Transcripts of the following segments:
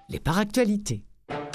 les paractualités.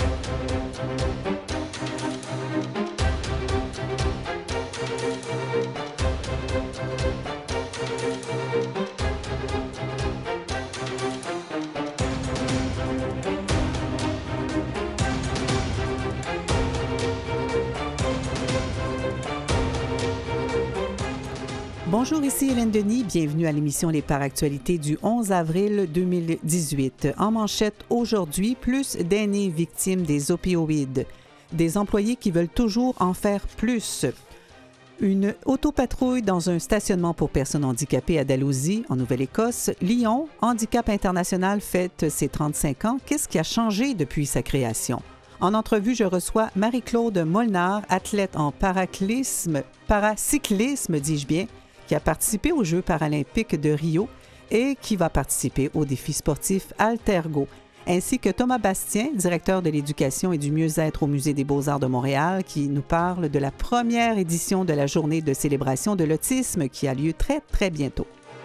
Bonjour, ici Hélène Denis. Bienvenue à l'émission Les Paractualités du 11 avril 2018. En manchette aujourd'hui, plus d'aînés victimes des opioïdes. Des employés qui veulent toujours en faire plus. Une autopatrouille dans un stationnement pour personnes handicapées à Dalhousie, en Nouvelle-Écosse. Lyon, Handicap International fête ses 35 ans. Qu'est-ce qui a changé depuis sa création? En entrevue, je reçois Marie-Claude Molnar, athlète en paracyclisme, dis-je bien, qui a participé aux Jeux paralympiques de Rio et qui va participer au défi sportif Altergo, ainsi que Thomas Bastien, directeur de l'éducation et du mieux-être au Musée des beaux-arts de Montréal, qui nous parle de la première édition de la journée de célébration de l'autisme qui a lieu très, très bientôt.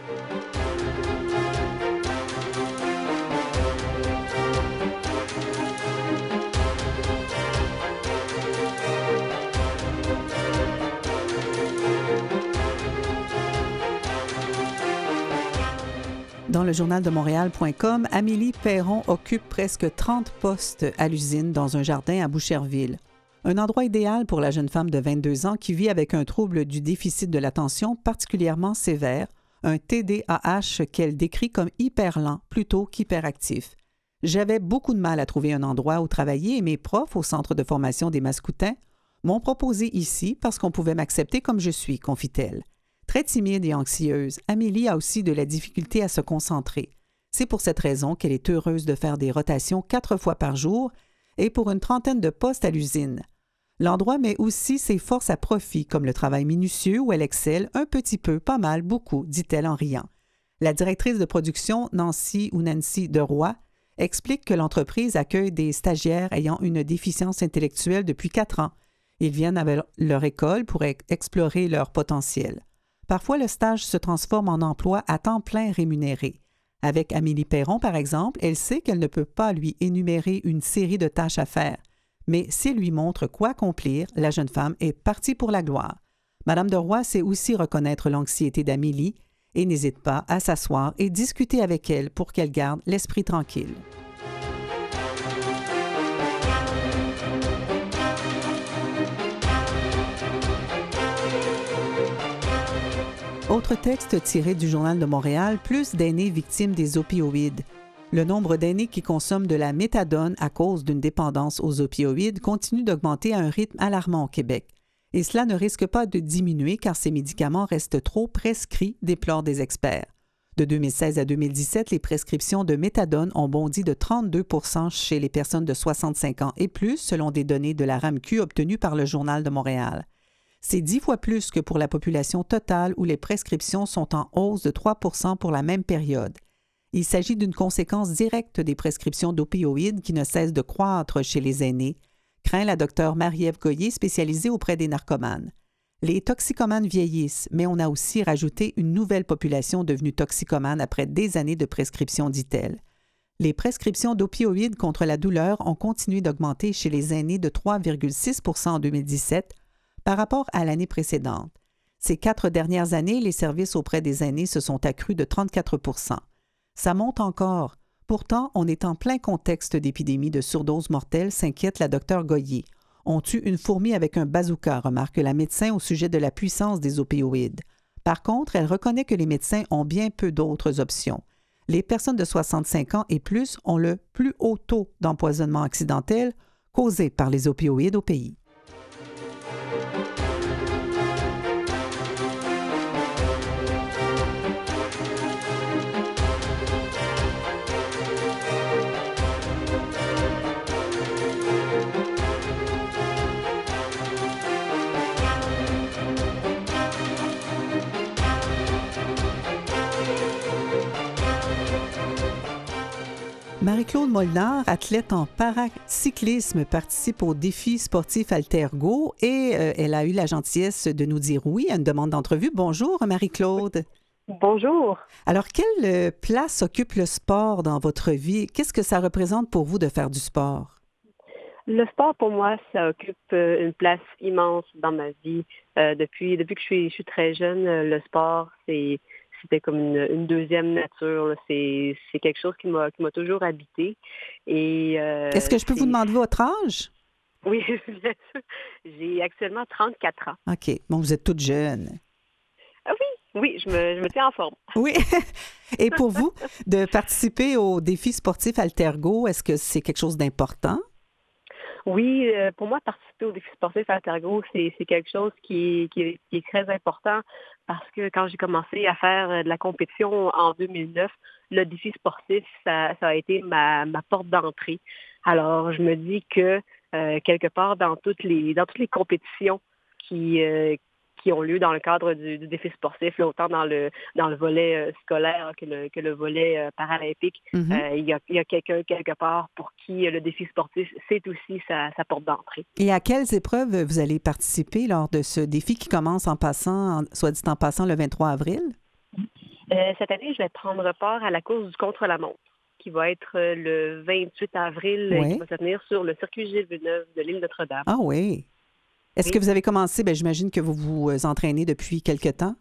Dans le journal de Montréal.com, Amélie Perron occupe presque 30 postes à l'usine dans un jardin à Boucherville. Un endroit idéal pour la jeune femme de 22 ans qui vit avec un trouble du déficit de l'attention particulièrement sévère, un TDAH qu'elle décrit comme hyper lent plutôt qu'hyperactif. J'avais beaucoup de mal à trouver un endroit où travailler et mes profs au centre de formation des Mascoutins m'ont proposé ici parce qu'on pouvait m'accepter comme je suis, confie-t-elle. Très timide et anxieuse, Amélie a aussi de la difficulté à se concentrer. C'est pour cette raison qu'elle est heureuse de faire des rotations 4 fois par jour et pour une trentaine de postes à l'usine. L'endroit met aussi ses forces à profit, comme le travail minutieux où elle excelle un petit peu, pas mal, beaucoup, dit-elle en riant. La directrice de production, Nancy Deroy, explique que l'entreprise accueille des stagiaires ayant une déficience intellectuelle depuis 4 ans. Ils viennent avec leur école pour explorer leur potentiel. Parfois, le stage se transforme en emploi à temps plein rémunéré. Avec Amélie Perron, par exemple, elle sait qu'elle ne peut pas lui énumérer une série de tâches à faire. Mais s'il lui montre quoi accomplir, la jeune femme est partie pour la gloire. Madame de Roy sait aussi reconnaître l'anxiété d'Amélie et n'hésite pas à s'asseoir et discuter avec elle pour qu'elle garde l'esprit tranquille. Autre texte tiré du Journal de Montréal, plus d'aînés victimes des opioïdes. Le nombre d'aînés qui consomment de la méthadone à cause d'une dépendance aux opioïdes continue d'augmenter à un rythme alarmant au Québec. Et cela ne risque pas de diminuer car ces médicaments restent trop prescrits, déplorent des experts. De 2016 à 2017, les prescriptions de méthadone ont bondi de 32 % chez les personnes de 65 ans et plus, selon des données de la RAMQ obtenues par le Journal de Montréal. C'est 10 fois plus que pour la population totale où les prescriptions sont en hausse de 3 % pour la même période. Il s'agit d'une conséquence directe des prescriptions d'opioïdes qui ne cessent de croître chez les aînés, craint la docteure Marie-Ève Goyer, spécialisée auprès des narcomanes. Les toxicomanes vieillissent, mais on a aussi rajouté une nouvelle population devenue toxicomane après des années de prescription, dit-elle. Les prescriptions d'opioïdes contre la douleur ont continué d'augmenter chez les aînés de 3,6 % en 2017, par rapport à l'année précédente. Ces 4 dernières années, les services auprès des aînés se sont accrus de 34 %. Ça monte encore. Pourtant, on est en plein contexte d'épidémie de surdose mortelle, s'inquiète la docteure Goyer. On tue une fourmi avec un bazooka, remarque la médecin au sujet de la puissance des opioïdes. Par contre, elle reconnaît que les médecins ont bien peu d'autres options. Les personnes de 65 ans et plus ont le plus haut taux d'empoisonnement accidentel causé par les opioïdes au pays. Marie-Claude Molnar, athlète en paracyclisme, participe au défi sportif Altergo et elle a eu la gentillesse de nous dire oui à une demande d'entrevue. Bonjour Marie-Claude. Bonjour. Alors, quelle place occupe le sport dans votre vie? Qu'est-ce que ça représente pour vous de faire du sport? Le sport, pour moi, ça occupe une place immense dans ma vie. Depuis que je suis très jeune, le sport, c'était comme une deuxième nature, là. C'est quelque chose qui m'a toujours habité. Et Est-ce que je peux vous c'est, demander votre âge? oui, bien sûr. J'ai actuellement 34 ans. OK. Bon, vous êtes toute jeune. Ah oui, oui, je me tiens en forme. Oui. Et pour vous, de participer aux défis sportifs Altergo, est-ce que c'est quelque chose d'important? Oui, pour moi, participer au défi sportif à Tergo, c'est quelque chose qui est très important parce que quand j'ai commencé à faire de la compétition en 2009, le défi sportif, ça a été ma porte d'entrée. Alors, je me dis que quelque part dans toutes les compétitions qui, euh, qui ont lieu dans le cadre du défi sportif, là, autant dans le volet scolaire que le volet paralympique, Mhm. il y a quelqu'un quelque part pour qui le défi sportif, c'est aussi sa porte d'entrée. Et à quelles épreuves vous allez participer lors de ce défi qui commence en passant, soit dit en passant, le 23 avril? Cette année, je vais prendre part à la course du contre-la-montre, qui va être le 28 avril et qui Oui. va se tenir sur le circuit Gilles Villeneuve de l'île Notre-Dame. Ah oui. Est-ce que Oui. vous avez commencé? Bien, j'imagine que vous vous entraînez depuis quelque temps.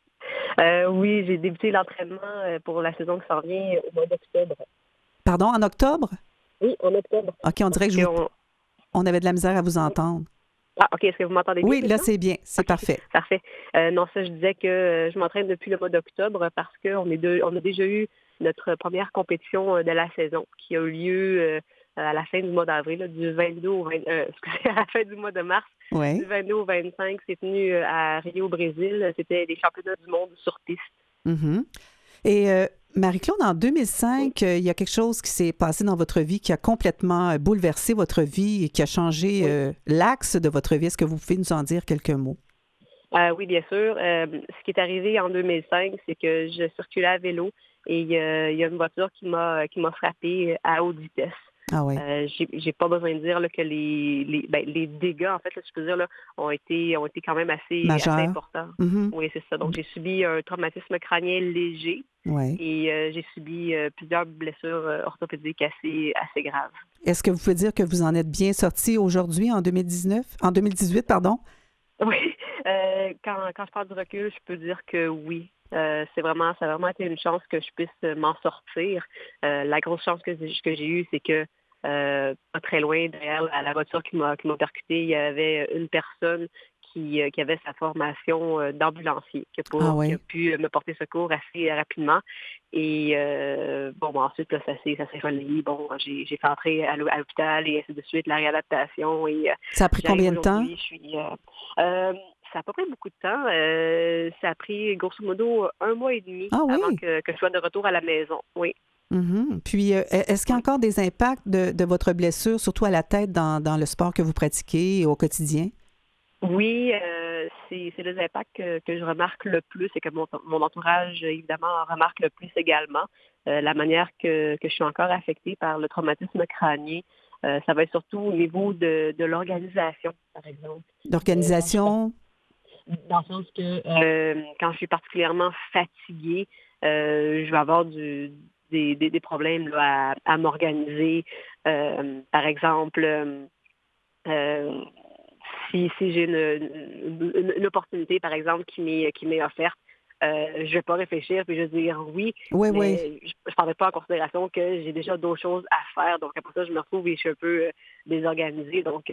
Oui, j'ai débuté l'entraînement pour la saison qui s'en vient au mois d'octobre. Pardon, en octobre? Oui, en octobre. OK, on dirait Donc, que on avait de la misère à vous entendre. ah, OK, est-ce que vous m'entendez bien Oui, là, maintenant? c'est bien. C'est OK, parfait. parfait. Non, ça, je disais que je m'entraîne depuis le mois d'octobre parce on a déjà eu notre première compétition de la saison qui a eu lieu à la fin du mois d'avril, là, du 22 au 20, excusez, à la fin du mois de mars, du Oui. 22 au 25. C'est tenu à Rio, au Brésil. C'était les championnats du monde sur piste. Mhm. Et Marie-Claude, en Oui. 2005, il y a quelque chose qui s'est passé dans votre vie qui a complètement bouleversé votre vie et qui a changé Oui. l'axe de votre vie. Est-ce que vous pouvez nous en dire quelques mots? Oui, bien sûr. Ce qui est arrivé en 2005, c'est que je circulais à vélo et il y a une voiture qui m'a frappée à haute vitesse. Ah oui, J'ai pas besoin de dire là, que les dégâts, en fait, là, si je peux dire, là, ont été quand même assez majeur. importants. Mhm. Oui, c'est ça. Donc, j'ai subi un traumatisme crânien léger Oui. et j'ai subi plusieurs blessures orthopédiques assez graves. Est-ce que vous pouvez dire que vous en êtes bien sorti aujourd'hui en 2019, en 2018, pardon? Oui, quand je parle du recul, je peux dire que oui. Ça a vraiment été une chance que je puisse m'en sortir. La grosse chance que j'ai eue, c'est que pas très loin derrière la voiture qui m'a percuté, il y avait une personne qui avait sa formation d'ambulancier, Ah qui a oui. pu me porter secours assez rapidement. Et ensuite, là, ça s'est relayé. Bon, j'ai fait entrer à l'hôpital et ainsi de suite, la réadaptation. Et Ça a pris j'arrive combien de temps? aujourd'hui, ça a pas pris beaucoup de temps. Ça a pris grosso modo un mois et demi Ah avant oui. que je sois de retour à la maison. Oui, Mhm. Puis, est-ce qu'il y a oui. encore des impacts de votre blessure, surtout à la tête, dans le sport que vous pratiquez au quotidien? Oui, c'est les impacts que je remarque le plus et que mon entourage, évidemment, en remarque le plus également. La manière que je suis encore affectée par le traumatisme crânien, ça va être surtout au niveau de l'organisation, par exemple. Quand je suis L'organisation? dans le sens que quand je suis particulièrement fatiguée, je vais avoir des problèmes là, à m'organiser. Par exemple, euh, si j'ai une opportunité, par exemple, qui m'est offerte, je ne vais pas réfléchir puis je vais dire oui, Oui, oui. mais je ne prendrai pas en considération que j'ai déjà d'autres choses à faire. Donc, après ça, je me retrouve et je suis un peu désorganisée. Donc,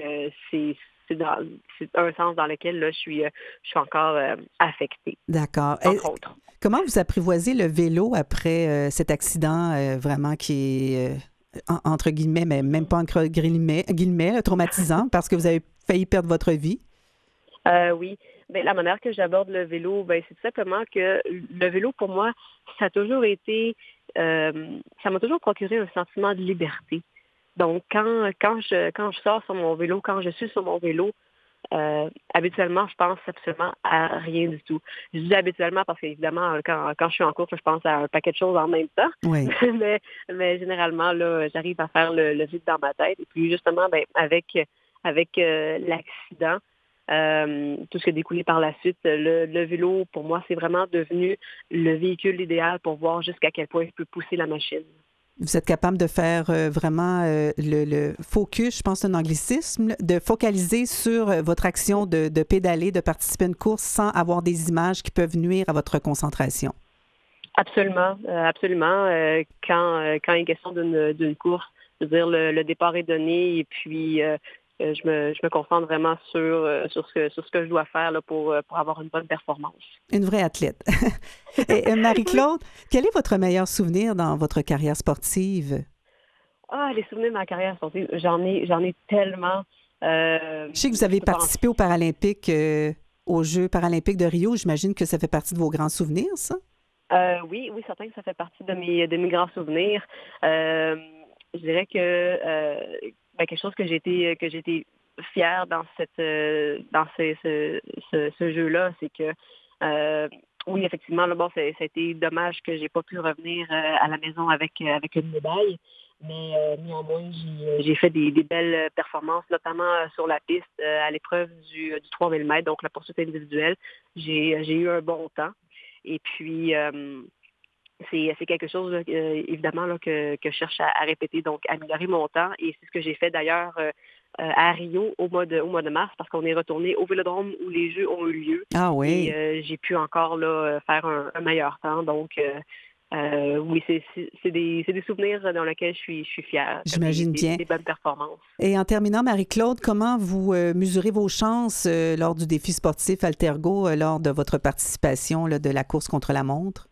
c'est un sens dans lequel là, je suis encore affectée, D'accord. entre autres. Comment vous apprivoisez le vélo après cet accident vraiment qui est, entre guillemets, mais même pas entre guillemets, traumatisant parce que vous avez failli perdre votre vie? Oui. Ben, la manière que j'aborde le vélo, ben, c'est tout simplement que le vélo, pour moi, ça a toujours été, ça m'a toujours procuré un sentiment de liberté. Donc, quand je sors sur mon vélo, quand je suis sur mon vélo, habituellement, je pense absolument à rien du tout. Je dis habituellement parce qu'évidemment, quand je suis en course, je pense à un paquet de choses en même temps. Oui. Mais généralement, là, j'arrive à faire le vide dans ma tête. Et puis, justement, ben, avec l'accident, tout ce qui a découlé par la suite. Le vélo, pour moi, c'est vraiment devenu le véhicule idéal pour voir jusqu'à quel point je peux pousser la machine. Vous êtes capable de faire vraiment le focus, je pense que c'est un anglicisme, de focaliser sur votre action de pédaler, de participer à une course sans avoir des images qui peuvent nuire à votre concentration. Absolument, absolument. Quand il est question d'une course, je veux dire, le départ est donné et puis je me concentre vraiment sur ce que je dois faire là, pour avoir une bonne performance. Une vraie athlète. Et Marie-Claude, quel est votre meilleur souvenir dans votre carrière sportive? Les souvenirs de ma carrière sportive, j'en ai tellement. Je sais que vous avez participé aux Paralympiques, aux Jeux paralympiques de Rio. J'imagine que ça fait partie de vos grands souvenirs, ça? Oui, certain que ça fait partie de mes grands souvenirs. Je dirais que quelque chose que j'ai été fière dans ce jeu-là, c'est que oui, effectivement, là, bon, ça a été dommage que j'ai pas pu revenir à la maison avec une médaille, mais néanmoins, j'ai fait des belles performances, notamment sur la piste à l'épreuve du 3000 mètres, donc la poursuite individuelle. J'ai eu un bon temps. Et puis, c'est quelque chose, là, évidemment, là, que je cherche à répéter, donc améliorer mon temps. Et c'est ce que j'ai fait d'ailleurs à Rio au mois de mars, parce qu'on est retourné au Vélodrome où les Jeux ont eu lieu. Ah oui. Et j'ai pu encore là, faire un meilleur temps. Donc, oui, c'est des souvenirs dans lesquels je suis fière. J'imagine bien. Des bonnes performances. Et en terminant, Marie-Claude, comment vous mesurez vos chances lors du défi sportif Altergo, lors de votre participation là, de la course contre la montre?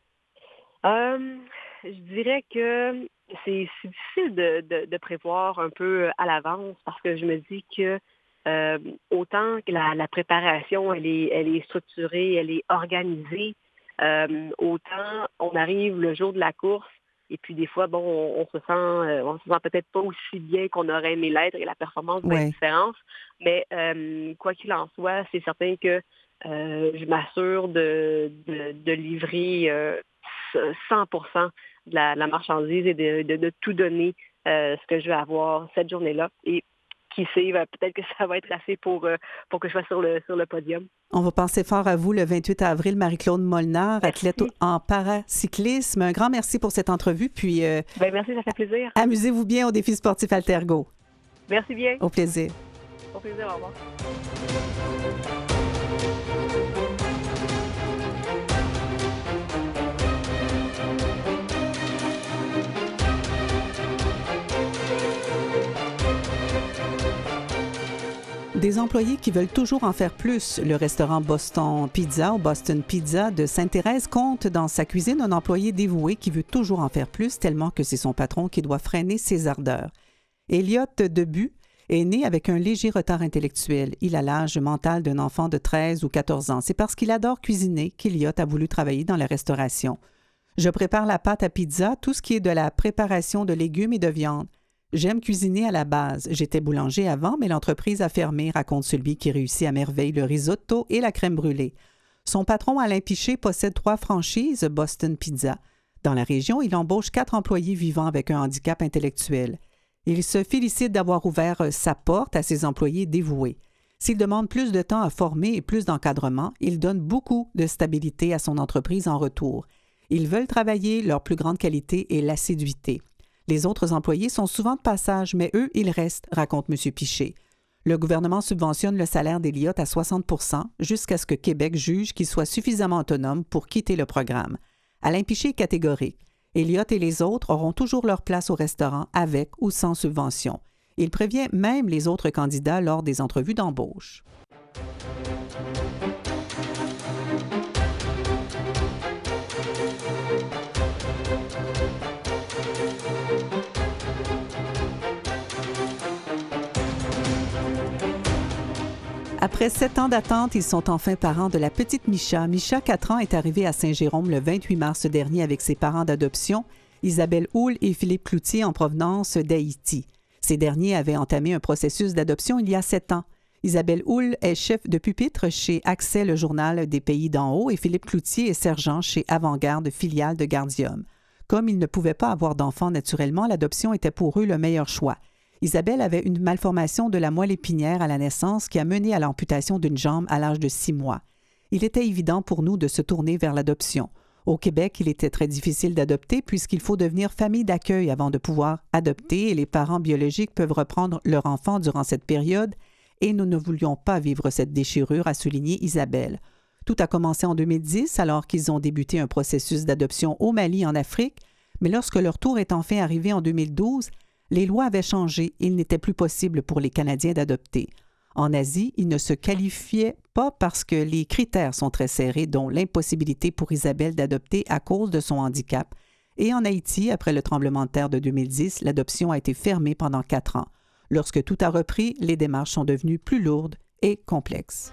Je dirais que c'est difficile de prévoir un peu à l'avance parce que je me dis que autant que la préparation, elle est structurée, elle est organisée, autant on arrive le jour de la course et puis des fois, bon, on se sent peut-être pas aussi bien qu'on aurait aimé l'être et la performance va être différente. Mais quoi qu'il en soit, c'est certain que je m'assure de livrer 100% de la marchandise et de tout donner ce que je vais avoir cette journée-là. Et qui sait, peut-être que ça va être assez pour que je sois sur le podium. On va penser fort à vous le 28 avril, Marie-Claude Molnar, athlète en paracyclisme. Un grand merci pour cette entrevue. Puis, merci, ça fait plaisir. Amusez-vous bien au défi sportif Altergo. Merci bien. Au plaisir. Au plaisir, au revoir. Des employés qui veulent toujours en faire plus. Le restaurant Boston Pizza ou Boston Pizza de Sainte-Thérèse compte dans sa cuisine un employé dévoué qui veut toujours en faire plus, tellement que c'est son patron qui doit freiner ses ardeurs. Elliot Debu est né avec un léger retard intellectuel. Il a l'âge mental d'un enfant de 13 ou 14 ans. C'est parce qu'il adore cuisiner qu'Elliot a voulu travailler dans la restauration. Je prépare la pâte à pizza, tout ce qui est de la préparation de légumes et de viande. J'aime cuisiner à la base. J'étais boulanger avant, mais l'entreprise a fermé, raconte celui qui réussit à merveille le risotto et la crème brûlée. Son patron, Alain Piché, possède 3 franchises Boston Pizza. Dans la région, il embauche 4 employés vivant avec un handicap intellectuel. Il se félicite d'avoir ouvert sa porte à ses employés dévoués. S'il demande plus de temps à former et plus d'encadrement, il donne beaucoup de stabilité à son entreprise en retour. Ils veulent travailler, leur plus grande qualité est l'assiduité. Les autres employés sont souvent de passage, mais eux, ils restent, raconte M. Piché. Le gouvernement subventionne le salaire d'Elliot à 60 % jusqu'à ce que Québec juge qu'il soit suffisamment autonome pour quitter le programme. Alain Piché est catégorique. Elliot et les autres auront toujours leur place au restaurant avec ou sans subvention. Il prévient même les autres candidats lors des entrevues d'embauche. Après 7 ans d'attente, ils sont enfin parents de la petite Micha. Micha, 4 ans, est arrivée à Saint-Jérôme le 28 mars dernier avec ses parents d'adoption, Isabelle Houle et Philippe Cloutier, en provenance d'Haïti. Ces derniers avaient entamé un processus d'adoption il y a 7 ans. Isabelle Houle est chef de pupitre chez Accès, le journal des pays d'en haut, et Philippe Cloutier est sergent chez Avant-Garde, filiale de Gardium. Comme ils ne pouvaient pas avoir d'enfants naturellement, l'adoption était pour eux le meilleur choix. Isabelle avait une malformation de la moelle épinière à la naissance qui a mené à l'amputation d'une jambe à l'âge de 6 mois. Il était évident pour nous de se tourner vers l'adoption. Au Québec, il était très difficile d'adopter puisqu'il faut devenir famille d'accueil avant de pouvoir adopter et les parents biologiques peuvent reprendre leur enfant durant cette période et nous ne voulions pas vivre cette déchirure, a souligné Isabelle. Tout a commencé en 2010 alors qu'ils ont débuté un processus d'adoption au Mali en Afrique, mais lorsque leur tour est enfin arrivé en 2012, les lois avaient changé et il n'était plus possible pour les Canadiens d'adopter. En Asie, ils ne se qualifiaient pas parce que les critères sont très serrés, dont l'impossibilité pour Isabelle d'adopter à cause de son handicap. Et en Haïti, après le tremblement de terre de 2010, l'adoption a été fermée pendant 4 ans. Lorsque tout a repris, les démarches sont devenues plus lourdes et complexes.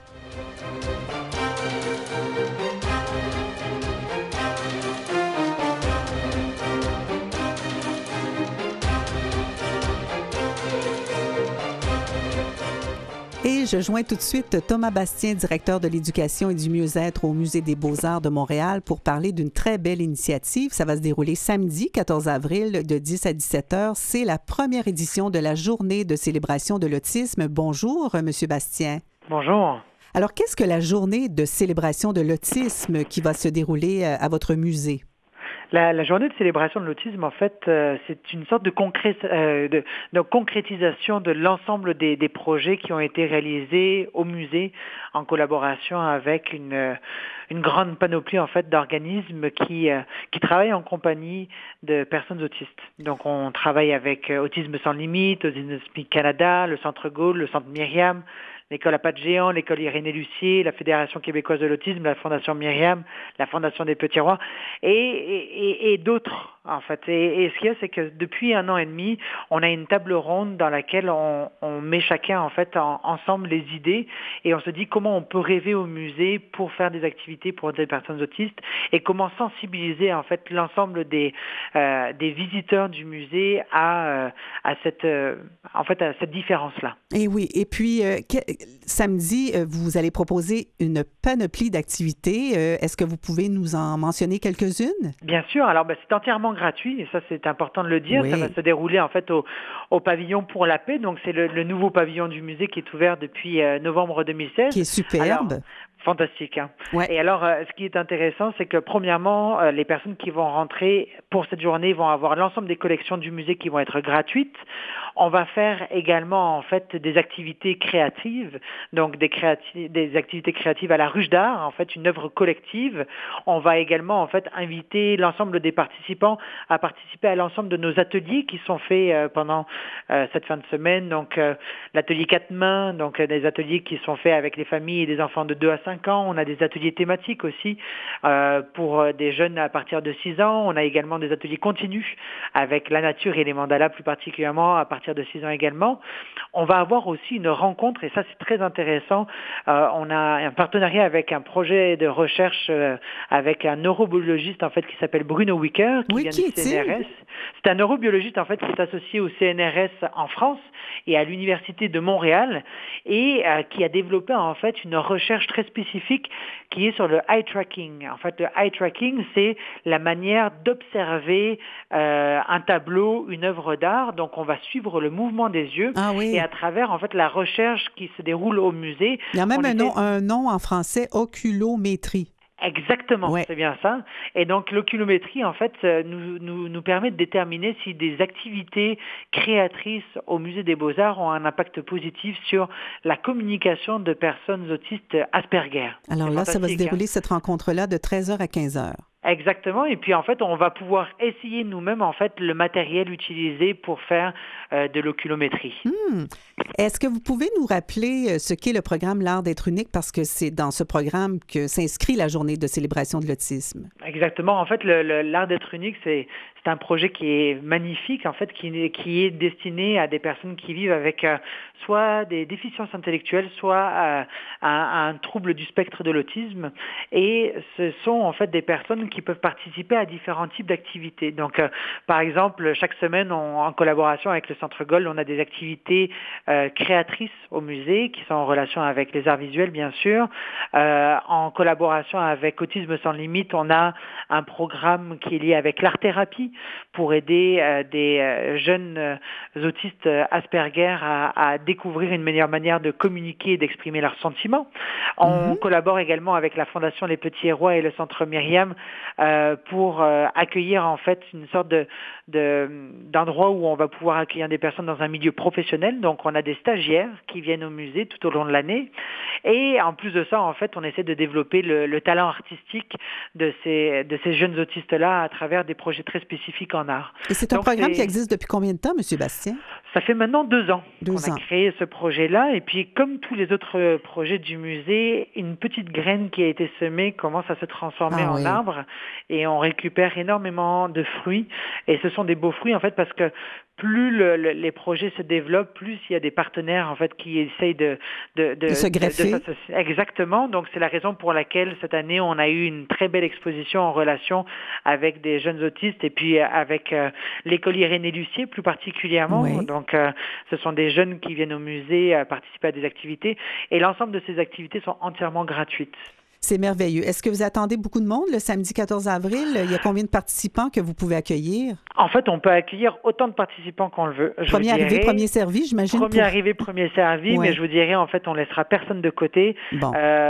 Et je joins tout de suite Thomas Bastien, directeur de l'éducation et du mieux-être au Musée des beaux-arts de Montréal pour parler d'une très belle initiative. Ça va se dérouler samedi 14 avril de 10 à 17 heures. C'est la première édition de la journée de célébration de l'autisme. Bonjour, Monsieur Bastien. Bonjour. Alors, qu'est-ce que la journée de célébration de l'autisme qui va se dérouler à votre musée? La journée de célébration de l'autisme, en fait, c'est une sorte de concrétisation de l'ensemble des projets qui ont été réalisés au musée en collaboration avec une grande panoplie en fait d'organismes qui travaillent en compagnie de personnes autistes. Donc, on travaille avec Autisme sans limite, Autisme Canada, le Centre Gaulle, le Centre Myriam, l'École à pas de géant, l'École Irénée Lucier, la Fédération québécoise de l'autisme, la Fondation Myriam, la Fondation des Petits Rois et d'autres, en fait. Et ce qu'il y a, c'est que depuis 1 an et demi, on a une table ronde dans laquelle on met chacun, en fait, ensemble les idées et on se dit comment on peut rêver au musée pour faire des activités pour des personnes autistes et comment sensibiliser, en fait, l'ensemble des visiteurs du musée à cette différence-là. Et oui, et puis samedi, vous allez proposer une panoplie d'activités. Est-ce que vous pouvez nous en mentionner quelques-unes? Bien sûr. Alors, c'est entièrement gratuit et ça, c'est important de le dire. Oui. Ça va se dérouler en fait au pavillon pour la paix. Donc, c'est le nouveau pavillon du musée qui est ouvert depuis novembre 2016. Qui est superbe. Alors, fantastique. Hein? Ouais. Et alors, ce qui est intéressant, c'est que premièrement, les personnes qui vont rentrer pour cette journée vont avoir l'ensemble des collections du musée qui vont être gratuites. On va faire également en fait des activités créatives, donc des activités créatives à la Ruche d'Art, en fait une œuvre collective. On va également en fait inviter l'ensemble des participants à participer à l'ensemble de nos ateliers qui sont faits pendant cette fin de semaine. Donc l'atelier 4 mains, donc des ateliers qui sont faits avec les familles et des enfants de 2 à 5 ans. On a des ateliers thématiques aussi pour des jeunes à partir de 6 ans. On a également des ateliers continus avec la nature et les mandalas plus particulièrement à partir de 6 ans également. On va avoir aussi une rencontre, et ça c'est très intéressant, on a un partenariat avec un projet de recherche avec un neurobiologiste en fait qui s'appelle Bruno Wicker, qui vient du CNRS. C'est un neurobiologiste en fait qui est associé au CNRS en France et à l'Université de Montréal et qui a développé en fait une recherche très spécifique qui est sur le eye tracking. En fait, le eye tracking, c'est la manière d'observer un tableau, une œuvre d'art. Donc, on va suivre le mouvement des yeux et à travers en fait la recherche qui se déroule au musée. Il y a même un nom en français, oculométrie. Exactement, ouais. C'est bien ça. Et donc l'oculométrie, en fait, nous permet de déterminer si des activités créatrices au Musée des Beaux-Arts ont un impact positif sur la communication de personnes autistes Asperger. Alors là, ça va se dérouler cette rencontre-là de 13h à 15h. Exactement. Et puis, en fait, on va pouvoir essayer nous-mêmes, en fait, le matériel utilisé pour faire de l'oculométrie. Est-ce que vous pouvez nous rappeler ce qu'est le programme L'Art d'être unique? Parce que c'est dans ce programme que s'inscrit la journée de célébration de l'autisme. Exactement. En fait, l'Art d'être unique, c'est un projet qui est magnifique, en fait, qui est destiné à des personnes qui vivent avec soit des déficiences intellectuelles, soit un trouble du spectre de l'autisme. Et ce sont, en fait, des personnes qui peuvent participer à différents types d'activités. Donc, par exemple, chaque semaine, en collaboration avec le Centre Gaulle, on a des activités créatrices au musée qui sont en relation avec les arts visuels, bien sûr. En collaboration avec Autisme sans limite, on a un programme qui est lié avec l'art-thérapie. pour aider des jeunes autistes Asperger à découvrir une meilleure manière de communiquer et d'exprimer leurs sentiments. On collabore également avec la Fondation Les Petits Héros et le Centre Myriam pour accueillir en fait une sorte d'endroit où on va pouvoir accueillir des personnes dans un milieu professionnel. Donc on a des stagiaires qui viennent au musée tout au long de l'année. Et en plus de ça, en fait, on essaie de développer le talent artistique de ces jeunes autistes-là à travers des projets très spécifiques en art. Et c'est un programme qui existe depuis combien de temps, M. Bastien? Ça fait maintenant 2 ans qu'on a créé ce projet-là. Et puis, comme tous les autres projets du musée, une petite graine qui a été semée commence à se transformer en arbre. Et on récupère énormément de fruits. Et ce sont des beaux fruits, en fait, parce que plus les projets se développent, plus il y a des partenaires en fait qui essayent de se greffer. Exactement. Donc c'est la raison pour laquelle cette année on a eu une très belle exposition en relation avec des jeunes autistes et puis avec l'école Irénée Lucier plus particulièrement. Oui. Donc ce sont des jeunes qui viennent au musée participer à des activités et l'ensemble de ces activités sont entièrement gratuites. C'est merveilleux. Est-ce que vous attendez beaucoup de monde le samedi 14 avril? Il y a combien de participants que vous pouvez accueillir? En fait, on peut accueillir autant de participants qu'on le veut. Premier arrivé, premier servi, j'imagine? Premier arrivé, premier servi, mais je vous dirais, en fait, on laissera personne de côté. Bon.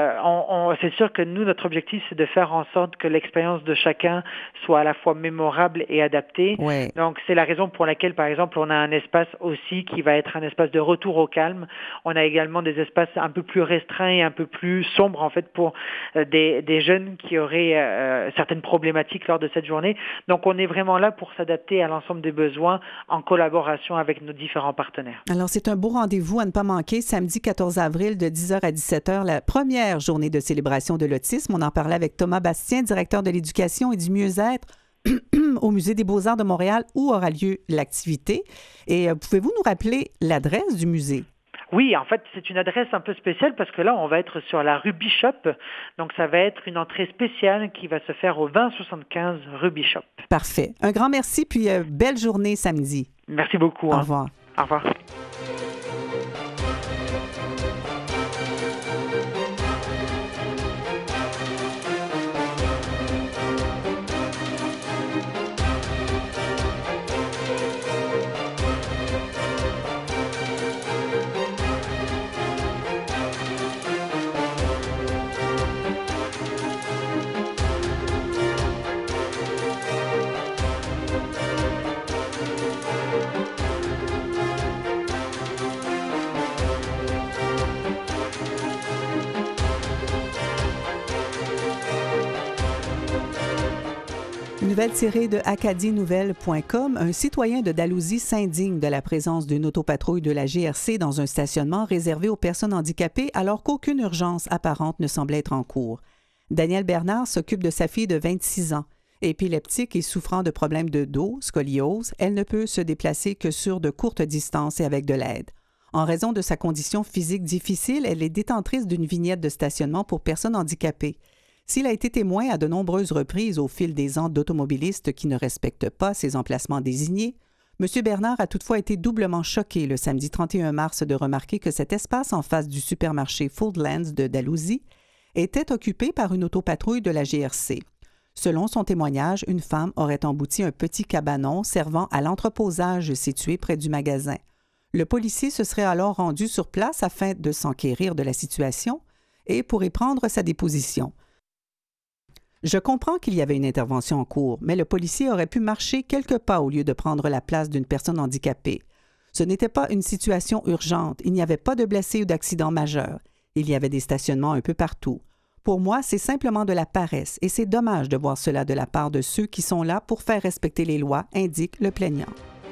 C'est sûr que nous, notre objectif, c'est de faire en sorte que l'expérience de chacun soit à la fois mémorable et adaptée. Ouais. Donc, c'est la raison pour laquelle, par exemple, on a un espace aussi qui va être un espace de retour au calme. On a également des espaces un peu plus restreints et un peu plus sombres, en fait, pour des jeunes qui auraient certaines problématiques lors de cette journée. Donc, on est vraiment là pour s'adapter à l'ensemble des besoins en collaboration avec nos différents partenaires. Alors, c'est un beau rendez-vous à ne pas manquer, samedi 14 avril de 10h à 17h, la première journée de célébration de l'autisme. On en parlait avec Thomas Bastien, directeur de l'éducation et du mieux-être au Musée des Beaux-Arts de Montréal, où aura lieu l'activité. Et pouvez-vous nous rappeler l'adresse du musée? Oui, en fait, c'est une adresse un peu spéciale parce que là, on va être sur la rue Bishop. Donc, ça va être une entrée spéciale qui va se faire au 2075 rue Bishop. Parfait. Un grand merci, puis belle journée samedi. Merci beaucoup. Au revoir. Au revoir. Une nouvelle tirée de acadienouvelle.com, un citoyen de Dalhousie s'indigne de la présence d'une autopatrouille de la GRC dans un stationnement réservé aux personnes handicapées alors qu'aucune urgence apparente ne semblait être en cours. Danielle Bernard s'occupe de sa fille de 26 ans. Épileptique et souffrant de problèmes de dos, scoliose, elle ne peut se déplacer que sur de courtes distances et avec de l'aide. En raison de sa condition physique difficile, elle est détentrice d'une vignette de stationnement pour personnes handicapées. S'il a été témoin à de nombreuses reprises au fil des ans d'automobilistes qui ne respectent pas ces emplacements désignés, M. Bernard a toutefois été doublement choqué le samedi 31 mars de remarquer que cet espace en face du supermarché Foodlands de Dalhousie était occupé par une autopatrouille de la GRC. Selon son témoignage, une femme aurait embouti un petit cabanon servant à l'entreposage situé près du magasin. Le policier se serait alors rendu sur place afin de s'enquérir de la situation et pour y prendre sa déposition. Je comprends qu'il y avait une intervention en cours, mais le policier aurait pu marcher quelques pas au lieu de prendre la place d'une personne handicapée. Ce n'était pas une situation urgente, il n'y avait pas de blessés ou d'accidents majeurs. Il y avait des stationnements un peu partout. Pour moi, c'est simplement de la paresse et c'est dommage de voir cela de la part de ceux qui sont là pour faire respecter les lois, indique le plaignant.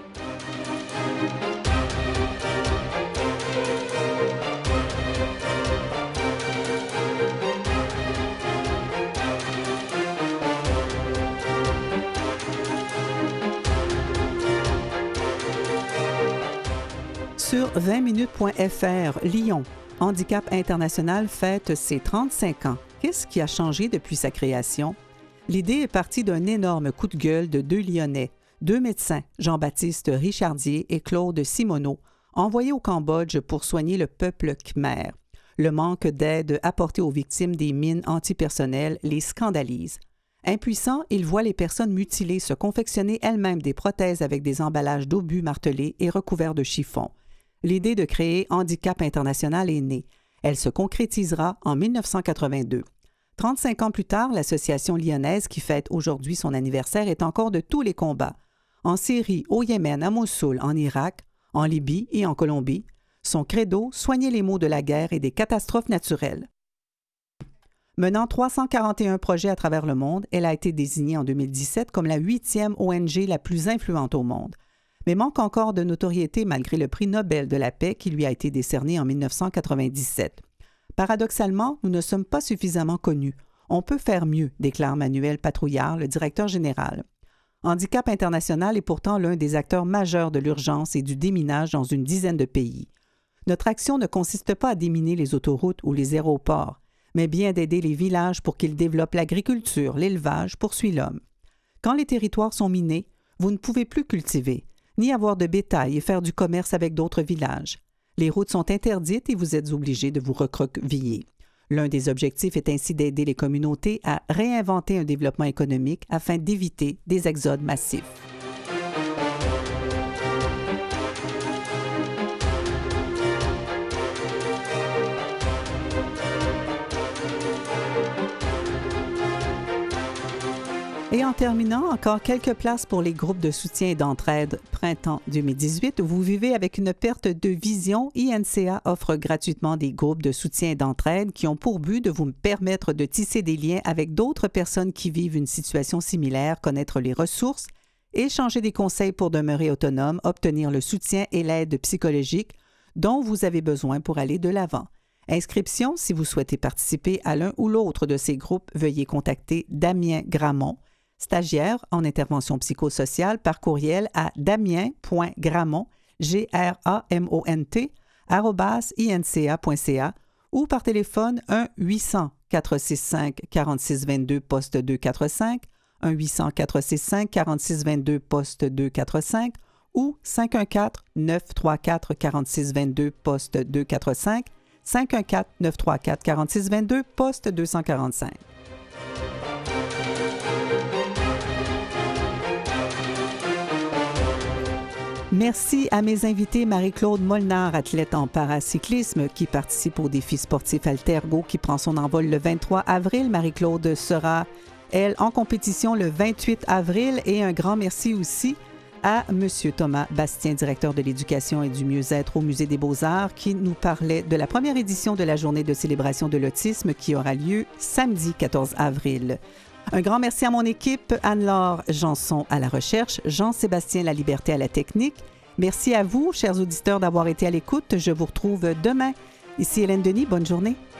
Sur 20minutes.fr, Lyon, Handicap International fête ses 35 ans. Qu'est-ce qui a changé depuis sa création? L'idée est partie d'un énorme coup de gueule de 2 Lyonnais, 2 médecins, Jean-Baptiste Richardier et Claude Simoneau, envoyés au Cambodge pour soigner le peuple khmer. Le manque d'aide apportée aux victimes des mines antipersonnelles les scandalise. Impuissants, ils voient les personnes mutilées se confectionner elles-mêmes des prothèses avec des emballages d'obus martelés et recouverts de chiffon. L'idée de créer Handicap International est née. Elle se concrétisera en 1982. 35 ans plus tard, l'association lyonnaise qui fête aujourd'hui son anniversaire est encore de tous les combats. En Syrie, au Yémen, à Mossoul, en Irak, en Libye et en Colombie, son credo, soigner les maux de la guerre et des catastrophes naturelles. Menant 341 projets à travers le monde, elle a été désignée en 2017 comme la 8e ONG la plus influente au monde, mais manque encore de notoriété malgré le prix Nobel de la paix qui lui a été décerné en 1997. Paradoxalement, nous ne sommes pas suffisamment connus. On peut faire mieux, déclare Manuel Patrouillard, le directeur général. Handicap International est pourtant l'un des acteurs majeurs de l'urgence et du déminage dans une dizaine de pays. Notre action ne consiste pas à déminer les autoroutes ou les aéroports, mais bien d'aider les villages pour qu'ils développent l'agriculture, l'élevage, poursuit l'homme. Quand les territoires sont minés, vous ne pouvez plus cultiver, ni avoir de bétail et faire du commerce avec d'autres villages. Les routes sont interdites et vous êtes obligés de vous recroqueviller. L'un des objectifs est ainsi d'aider les communautés à réinventer un développement économique afin d'éviter des exodes massifs. Et en terminant, encore quelques places pour les groupes de soutien et d'entraide Printemps 2018. Vous vivez avec une perte de vision. INCA offre gratuitement des groupes de soutien et d'entraide qui ont pour but de vous permettre de tisser des liens avec d'autres personnes qui vivent une situation similaire, connaître les ressources, échanger des conseils pour demeurer autonome, obtenir le soutien et l'aide psychologique dont vous avez besoin pour aller de l'avant. Inscription, si vous souhaitez participer à l'un ou l'autre de ces groupes, veuillez contacter Damien Gramont, stagiaire en intervention psychosociale, par courriel à damien.gramont, Gramont, @inca.ca ou par téléphone 1-800-465-4622 poste 245, 1-800-465-4622 poste 245 ou 514-934-4622 poste 245, 514-934-4622 poste 245. Merci à mes invités Marie-Claude Molnar, athlète en paracyclisme qui participe au défi sportif Altergo qui prend son envol le 23 avril. Marie-Claude sera, elle, en compétition le 28 avril. Et un grand merci aussi à M. Thomas Bastien, directeur de l'éducation et du mieux-être au Musée des Beaux-Arts, qui nous parlait de la première édition de la journée de célébration de l'autisme qui aura lieu samedi 14 avril. Un grand merci à mon équipe, Anne-Laure Janson à la recherche, Jean-Sébastien Laliberté à la technique. Merci à vous, chers auditeurs, d'avoir été à l'écoute. Je vous retrouve demain. Ici Hélène Denis, bonne journée.